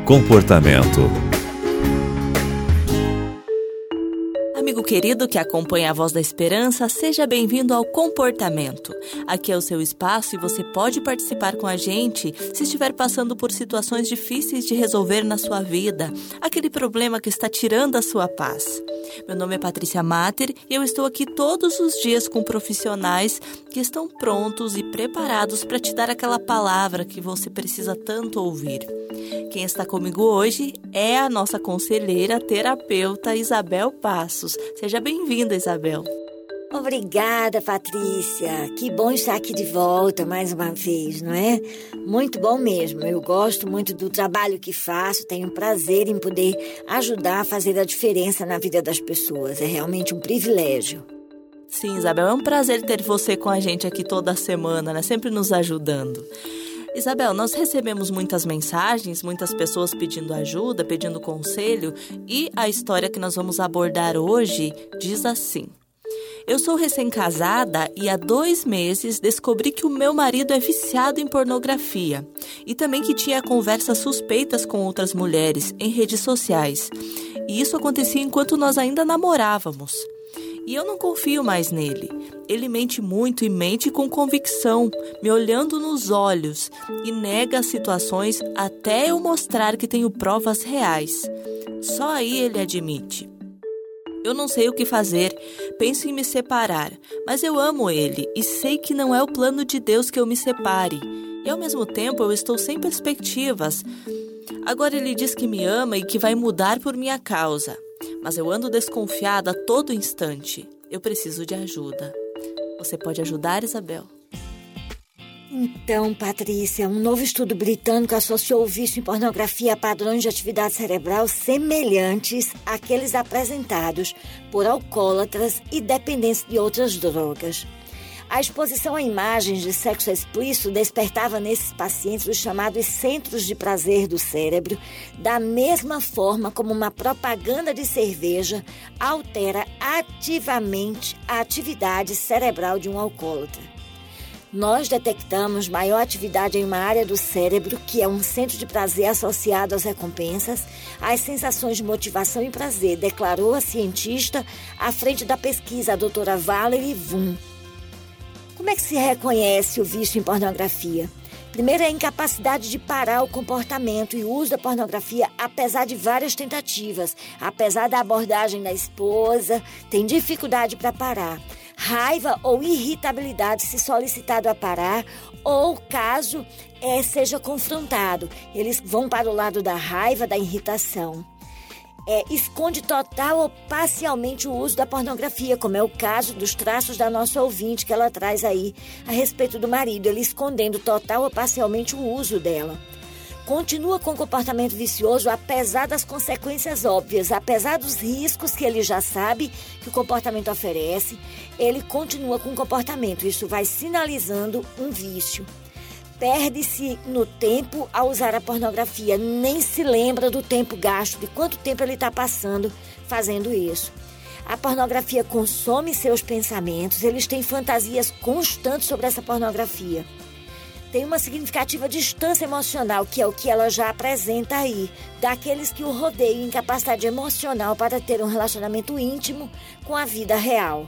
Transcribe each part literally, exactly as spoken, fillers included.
Comportamento. Amigo querido que acompanha a Voz da Esperança, seja bem-vindo ao Comportamento. Aqui é o seu espaço e você pode participar com a gente se estiver passando por situações difíceis de resolver na sua vida, aquele problema que está tirando a sua paz. Meu nome é Patrícia Mater e eu estou aqui todos os dias com profissionais que estão prontos e preparados para te dar aquela palavra que você precisa tanto ouvir. Quem está comigo hoje é a nossa conselheira terapeuta Isabel Passos. Seja bem-vinda, Isabel. Obrigada, Patrícia. Que bom estar aqui de volta mais uma vez, não é? Muito bom mesmo. Eu gosto muito do trabalho que faço, tenho prazer em poder ajudar a fazer a diferença na vida das pessoas. É realmente um privilégio. Sim, Isabel, é um prazer ter você com a gente aqui toda semana, né? Sempre nos ajudando. Isabel, nós recebemos muitas mensagens, muitas pessoas pedindo ajuda, pedindo conselho, e a história que nós vamos abordar hoje diz assim: eu sou recém-casada e há dois meses descobri que o meu marido é viciado em pornografia e também que tinha conversas suspeitas com outras mulheres em redes sociais. E isso acontecia enquanto nós ainda namorávamos. E eu não confio mais nele. Ele mente muito e mente com convicção, me olhando nos olhos, e nega as situações até eu mostrar que tenho provas reais. Só aí ele admite. Eu não sei o que fazer, penso em me separar, mas eu amo ele e sei que não é o plano de Deus que eu me separe. E ao mesmo tempo eu estou sem perspectivas. Agora ele diz que me ama e que vai mudar por minha causa. Mas eu ando desconfiada a todo instante. Eu preciso de ajuda. Você pode ajudar, Isabel? Então, Patrícia, um novo estudo britânico associou o vício em pornografia a padrões de atividade cerebral semelhantes àqueles apresentados por alcoólatras e dependentes de outras drogas. A exposição a imagens de sexo explícito despertava nesses pacientes os chamados centros de prazer do cérebro, da mesma forma como uma propaganda de cerveja altera ativamente a atividade cerebral de um alcoólatra. Nós detectamos maior atividade em uma área do cérebro, que é um centro de prazer associado às recompensas, às sensações de motivação e prazer, declarou a cientista à frente da pesquisa, a doutora Valerie Vum. Como é que se reconhece o vício em pornografia? Primeiro é a incapacidade de parar o comportamento e o uso da pornografia, apesar de várias tentativas. Apesar da abordagem da esposa, tem dificuldade para parar. Raiva ou irritabilidade se solicitado a parar, ou caso é, seja confrontado. Eles vão para o lado da raiva, da irritação. É, esconde total ou parcialmente o uso da pornografia, como é o caso dos traços da nossa ouvinte que ela traz aí a respeito do marido, ele escondendo total ou parcialmente o uso dela. Continua com o comportamento vicioso apesar das consequências óbvias, apesar dos riscos que ele já sabe que o comportamento oferece, ele continua com o comportamento, isso vai sinalizando um vício. Perde-se no tempo ao usar a pornografia, nem se lembra do tempo gasto, de quanto tempo ele está passando fazendo isso. A pornografia consome seus pensamentos, eles têm fantasias constantes sobre essa pornografia. Tem uma significativa distância emocional, que é o que ela já apresenta aí, daqueles que o rodeiam, incapacidade emocional para ter um relacionamento íntimo com a vida real.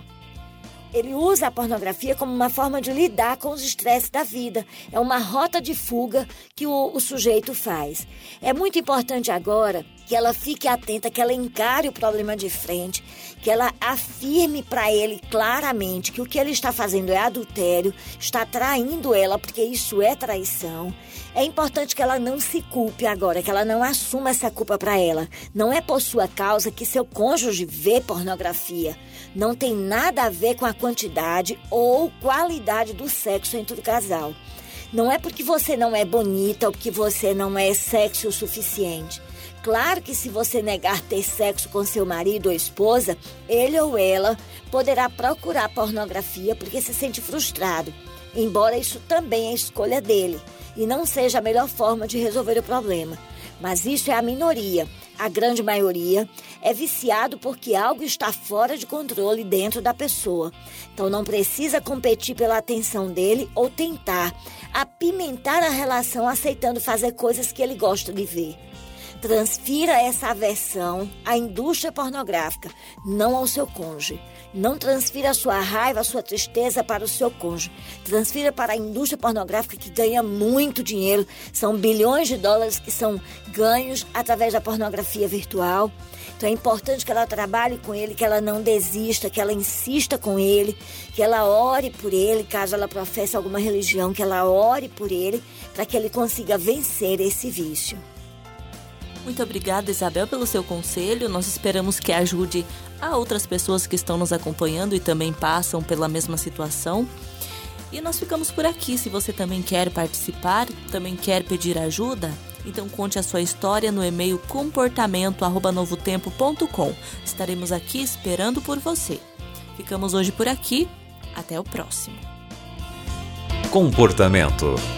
Ele usa a pornografia como uma forma de lidar com os estresses da vida. É uma rota de fuga que o, o sujeito faz. É muito importante agora que ela fique atenta, que ela encare o problema de frente, que ela afirme para ele claramente que o que ele está fazendo é adultério, está traindo ela, porque isso é traição. É importante que ela não se culpe agora, que ela não assuma essa culpa para ela. Não é por sua causa que seu cônjuge vê pornografia. Não tem nada a ver com a quantidade ou qualidade do sexo entre o casal. Não é porque você não é bonita ou porque você não é sexy o suficiente. Claro que se você negar ter sexo com seu marido ou esposa, ele ou ela poderá procurar pornografia porque se sente frustrado, embora isso também é escolha dele e não seja a melhor forma de resolver o problema. Mas isso é a minoria. A grande maioria é viciado porque algo está fora de controle dentro da pessoa. Então não precisa competir pela atenção dele ou tentar apimentar a relação aceitando fazer coisas que ele gosta de ver. Transfira essa aversão à indústria pornográfica, não ao seu cônjuge. Não transfira a sua raiva, a sua tristeza para o seu cônjuge. Transfira para a indústria pornográfica que ganha muito dinheiro. São bilhões de dólares que são ganhos através da pornografia virtual. Então é importante que ela trabalhe com ele, que ela não desista, que ela insista com ele, que ela ore por ele, caso ela professe alguma religião, que ela ore por ele, para que ele consiga vencer esse vício. Muito obrigada, Isabel, pelo seu conselho. Nós esperamos que ajude a outras pessoas que estão nos acompanhando e também passam pela mesma situação. E nós ficamos por aqui. Se você também quer participar, também quer pedir ajuda, então conte a sua história no e-mail comportamento arroba novotempo ponto com. Estaremos aqui esperando por você. Ficamos hoje por aqui. Até o próximo. Comportamento.